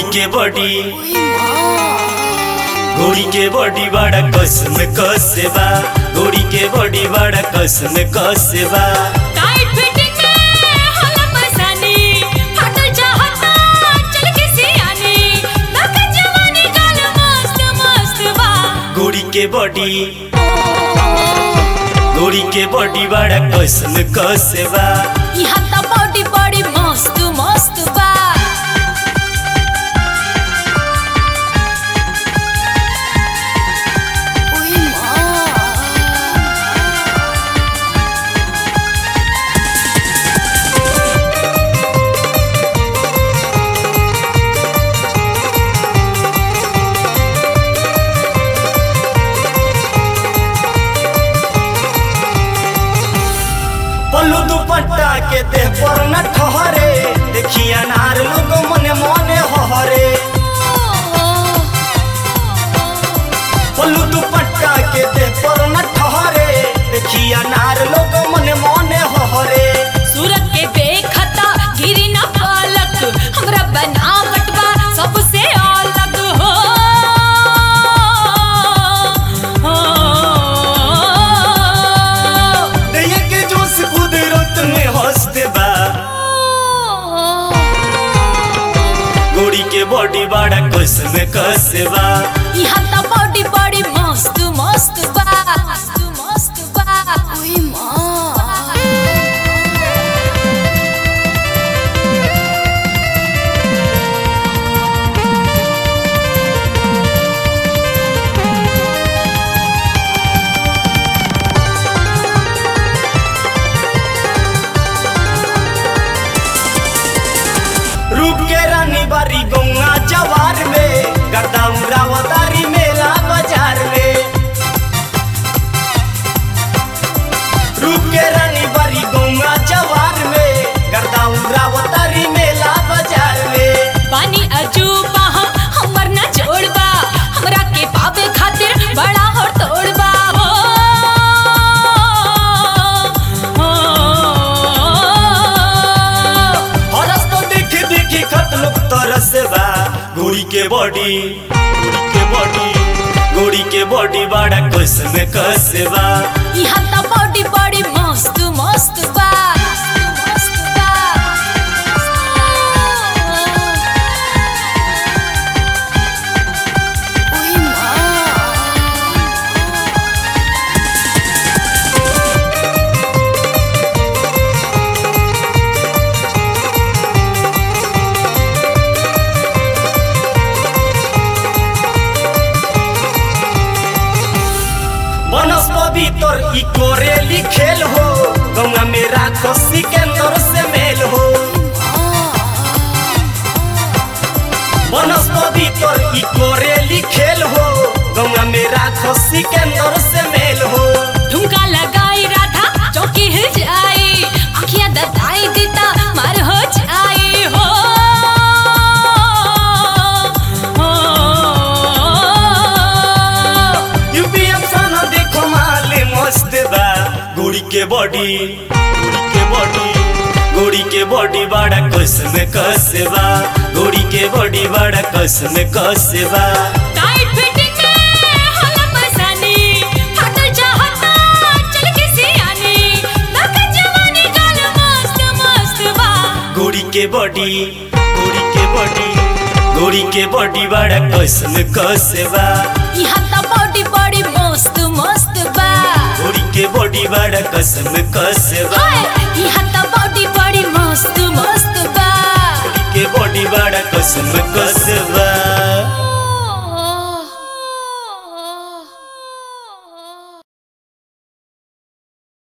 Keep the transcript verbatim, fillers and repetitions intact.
के बॉडी घोड़ी के बॉडी बड़ा कसम कसेबा घोड़ी के बॉडी बड़ा कसम कसेबा टाइट फिटिंग में होला परेशानी फाटल चाहता चल के सियानी लग जवानी गाल मस्त मस्त बा घोड़ी के बॉडी घोड़ी के बॉडी बड़ा कसम कसेबा यहाँ त बॉडी बड़ी मस्त मस्त बा पल्लू दुपट्टा के देह पर न ठहरे देखिया नार लोग मने मने हहरे पल्लू दुपट्टा के देह पर न ठहरे देखिया नार लोग मने मने हहरे सूरत के देखता गिरी न पालक हमरा बनावट बा सबसे अलग हो दया के जोश कुदरत में हंसते बा घोड़ी के बॉडी बड़ा कसम कसेबा यहाँ त बॉडी बड़ी मस्त मस्त बा मस्त मस्त बा ओए मां रूप के रानी बारी गौंगा जवार में गर्दा उड़ावतारी मेला बाजार में रूप के रानी बारी गौंगा जवार में गर्दा उड़ावतारी मेला बाजार में पानी अजूबा हम हमर ना छोड़बा हमरा के पावे खातिर बड़ा और तोड़बा हो हरस तो देखी देखी खत लोग तरसबा घोड़ी के बॉडी घोड़ी के बॉडी घोड़ी के बॉडी बड़ा कसम कसेबा यहाँ त बॉडी बड़ी मस्त मस्त बा मस्त बा ओए मां बनस्पति तोर ई कोरेली खेल हो गंगा में राखो सिकंदर से मेल हो बनस्पति तोर ई कोरेली खेल हो गंगा में राखो सिकंदर से मेल हो ठुमका लगाई राधा चौकी हिल जाई आँखियाँ दताई देता मार हो जाई हो यूपीएम साना देखो माले मस्त बा घोड़ी के बॉडी घोड़ी के बॉडी घोड़ी के बॉडी बड़ा कसम कसेबा घोड़ी के बॉडी बड़ा कसम कसेबा टाइट फिटिंग में होला परेशानी फाटल चाहता चल के सियानी लग जवानी गाल मस्त मस्त बा घोड़ी के बॉडी घोड़ी के बॉडी घोड़ी के बॉडी बड़ा कसम कसेबा यहाँ त बॉडी बड़ी मस्त मस्त बा घोड़ी के बॉडी बड़ा कसम कसेबा हाय यहाँ त बॉडी बड़ी मस्त मस्त बा घोड़ी के बॉडी बड़ा कसम कसेबा